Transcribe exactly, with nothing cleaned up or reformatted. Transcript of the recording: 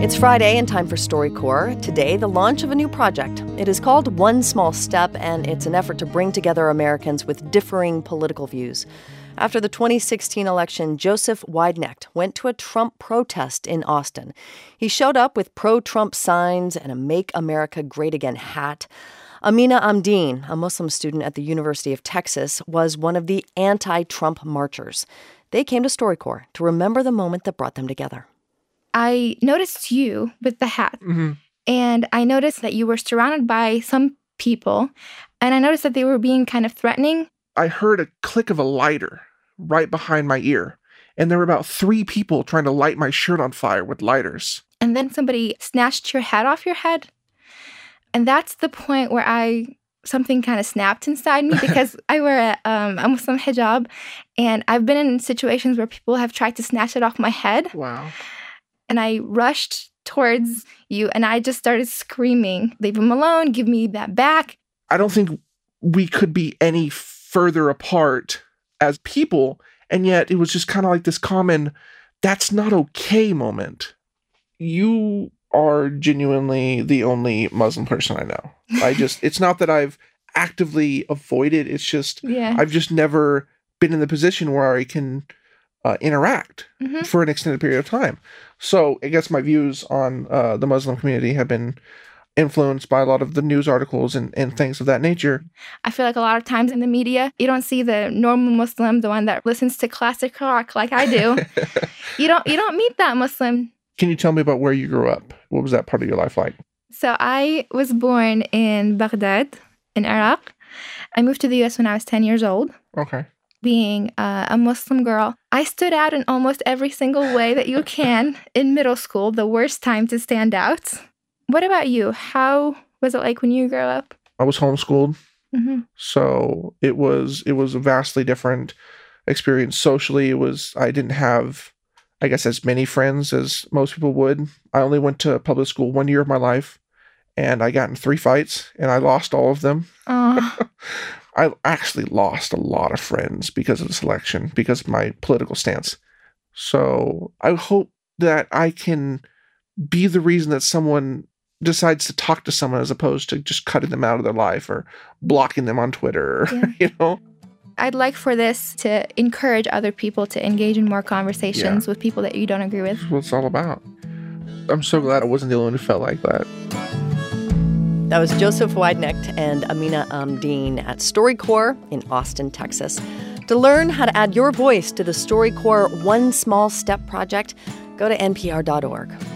It's Friday and time for StoryCorps. Today, the launch of a new project. It is called One Small Step, and it's an effort to bring together Americans with differing political views. After the twenty sixteen election, Joseph Weidknecht went to a Trump protest in Austin. He showed up with pro-Trump signs and a Make America Great Again hat. Amina Amdeen, a Muslim student at the University of Texas, was one of the anti-Trump marchers. They came to StoryCorps to remember the moment that brought them together. I noticed you with the hat, Mm-hmm. and I noticed that you were surrounded by some people, and I noticed that they were being kind of threatening. I heard a click of a lighter right behind my ear, and there were about three people trying to light my shirt on fire with lighters. And then somebody snatched your hat off your head. And that's the point where I something kind of snapped inside me because I wear a, um, a Muslim hijab, and I've been in situations where people have tried to snatch it off my head. Wow. And I rushed towards you, and I just started screaming, "Leave him alone, give me that back." I don't think we could be any further apart as people, and yet it was just kind of like this common, that's not okay moment. You are genuinely the only Muslim person I know. I just, it's not that I've actively avoided, it's just, Yeah. I've just never been in the position where I can uh, interact Mhm. for an extended period of time. So I guess my views on uh, the Muslim community have been influenced by a lot of the news articles and, and things of that nature. I feel like a lot of times in the media, you don't see the normal Muslim, the one that listens to classic rock like I do. you don't you don't meet that Muslim. Can you tell me about where you grew up? What was that part of your life like? So I was born in Baghdad, in Iraq. I moved to the U S when I was ten years old. Okay. Being uh, a Muslim girl, I stood out in almost every single way that you can in middle school, the worst time to stand out. What about you? How was it like when you grew up? I was homeschooled, Mm-hmm. so it was it was a vastly different experience socially. It was I didn't have, I guess, as many friends as most people would. I only went to public school one year of my life, and I got in three fights, and I lost all of them. Oh, I actually lost a lot of friends because of this election, because of my political stance. So I hope that I can be the reason that someone decides to talk to someone as opposed to just cutting them out of their life or blocking them on Twitter, Yeah. you know? I'd like for this to encourage other people to engage in more conversations with people that you don't agree with. That's what it's all about. I'm so glad I wasn't the only one who felt like that. That was Joseph Weidknecht and Amina Amdeen at StoryCorps in Austin, Texas. To learn how to add your voice to the StoryCorps One Small Step project, go to N P R dot org.